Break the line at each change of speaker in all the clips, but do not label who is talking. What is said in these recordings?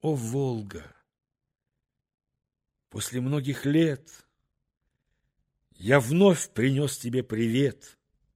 О, Волга! После многих лет я вновь принес тебе привет.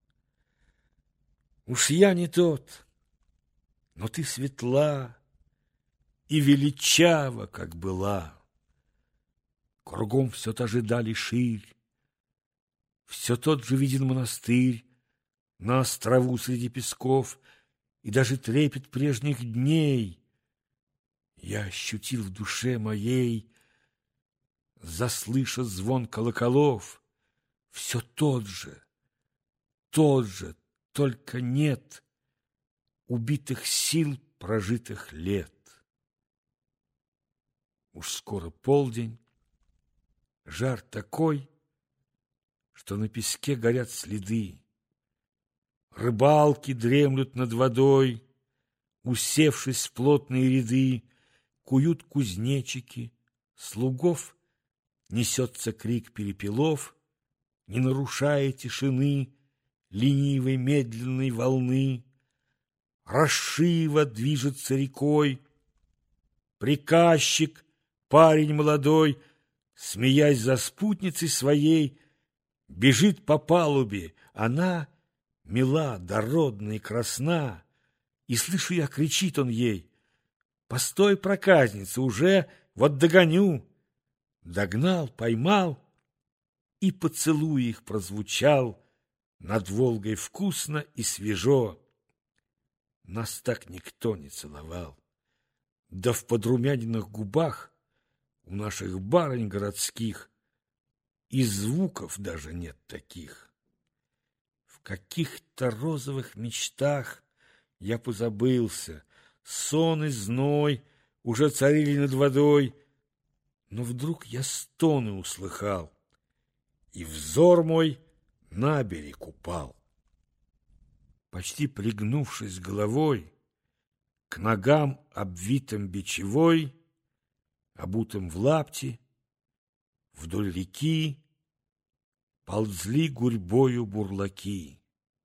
Уж я не тот, но ты светла и величава, как была. Кругом все та же дали ширь, все тот же виден монастырь на острову среди песков, и даже трепет прежних дней я ощутил в душе моей, заслыша звон колоколов. Все тот же, только нет убитых сил прожитых лет. Уж скоро полдень, жар такой, что на песке горят следы. Рыбалки дремлют над водой, усевшись в плотные ряды, куют кузнечики, слугов несется крик перепелов, не нарушая тишины ленивой медленной волны. Расшива движется рекой, приказчик, парень молодой, смеясь за спутницей своей, бежит по палубе. Она мила, дородна и красна, и слышу я, кричит он ей: «Постой, проказница, уже вот догоню!» Догнал, поймал, и поцелуй их прозвучал над Волгой вкусно и свежо. Нас так никто не целовал. Да в подрумяненных губах у наших барынь городских и звуков даже нет таких. В каких-то розовых мечтах я позабылся, сон и зной уже царили над водой, но вдруг я стоны услыхал, и взор мой на берег упал. Почти пригнувшись головой, к ногам обвитым бичевой, обутым в лапти, вдоль реки ползли гурьбою бурлаки.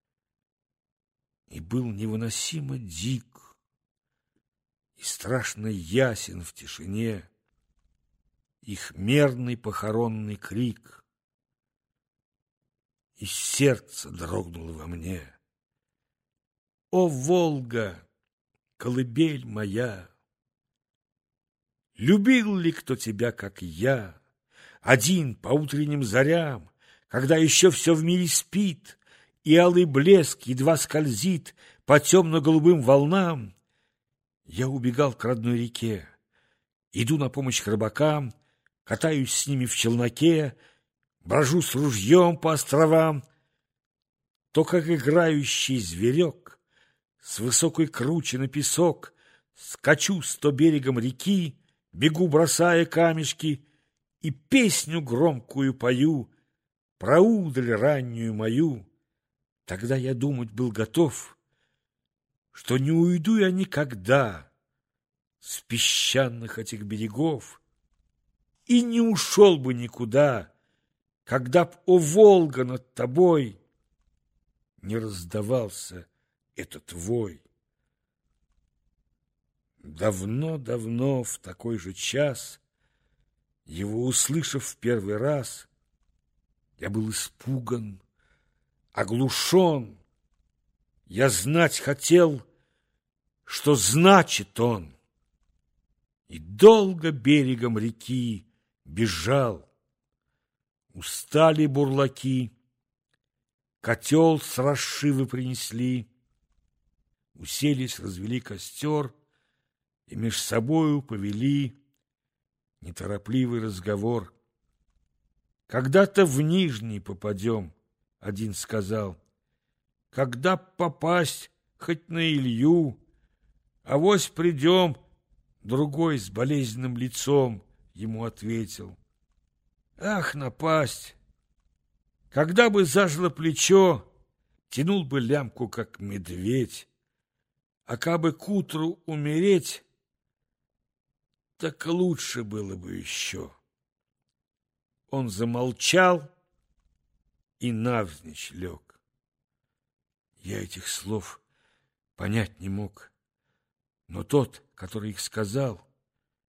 И был невыносимо дик и страшно ясен в тишине их мерный похоронный крик, и сердце дрогнуло во мне. О, Волга, колыбель моя! Любил ли кто тебя, как я, один по утренним зарям, когда еще все в мире спит, и алый блеск едва скользит по темно-голубым волнам? Я убегал к родной реке, иду на помощь рыбакам, катаюсь с ними в челноке, брожу с ружьем по островам. То, как играющий зверек, с высокой кручи на песок скачу с то берегом реки, бегу, бросая камешки, и песню громкую пою про удаль раннюю мою. Тогда я думать был готов, что не уйду я никогда с песчаных этих берегов, и не ушел бы никуда, когда б, о, Волга, над тобой не раздавался этот вой. Давно-давно в такой же час, его услышав в первый раз, я был испуган, оглушен. Я знать хотел, что значит он, и долго берегом реки бежал. Устали бурлаки, котел с расшивы принесли, уселись, развели костер и меж собою повели неторопливый разговор. «Когда-то в Нижний попадем», — один сказал. «Когда попасть хоть на Илью, авось придем», — другой с болезненным лицом ему ответил. «Ах, напасть! Когда бы зажило плечо, тянул бы лямку, как медведь, а кабы к утру умереть, так лучше было бы еще». Он замолчал и навзничь лег. Я этих слов понять не мог, но тот, который их сказал,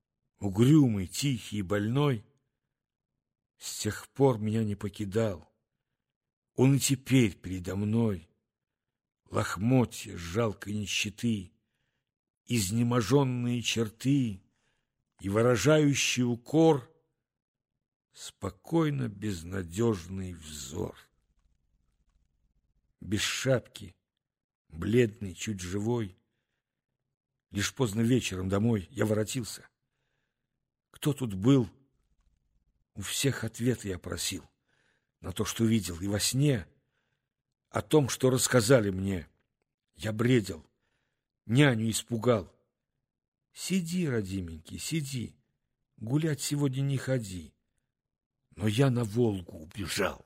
угрюмый, тихий и больной, с тех пор меня не покидал. Он и теперь передо мной, лохмотья жалкой нищеты, изнеможенные черты и выражающий укор, спокойно безнадежный взор. Без шапки, бледный, чуть живой, лишь поздно вечером домой я воротился. Кто тут был? У всех ответы я просил на то, что видел, и во сне о том, что рассказали мне. Я бредил, няню испугал. Сиди, родименький, сиди, гулять сегодня не ходи. Но я на Волгу убежал.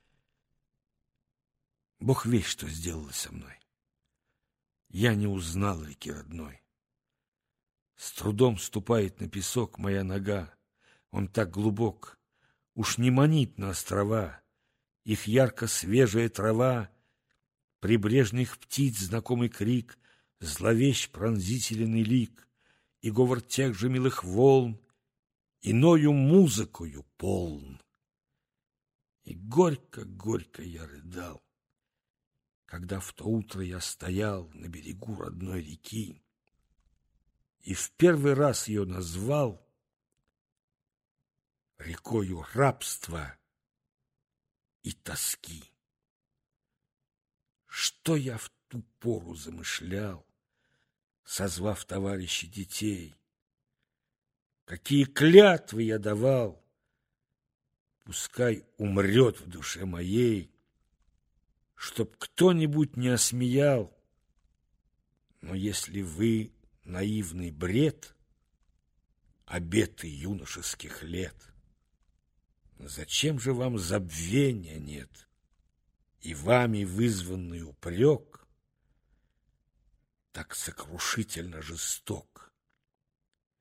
Бог весть, что сделалось со мной. Я не узнал реки родной. С трудом ступает на песок моя нога. Он так глубок, уж не манит на острова. Их ярко свежая трава, прибрежных птиц знакомый крик, зловещ пронзительный лик, и говор тех же милых волн, иною музыкою полн. И горько-горько я рыдал, когда в то утро я стоял на берегу родной реки и в первый раз ее назвал рекою рабства и тоски. Что я в ту пору замышлял, созвав товарищей детей? Какие клятвы я давал! Пускай умрет в душе моей, чтоб кто-нибудь не осмеял. Но если вы наивный бред, обеты юношеских лет, зачем же вам забвения нет? И вами вызванный упрек так сокрушительно жесток.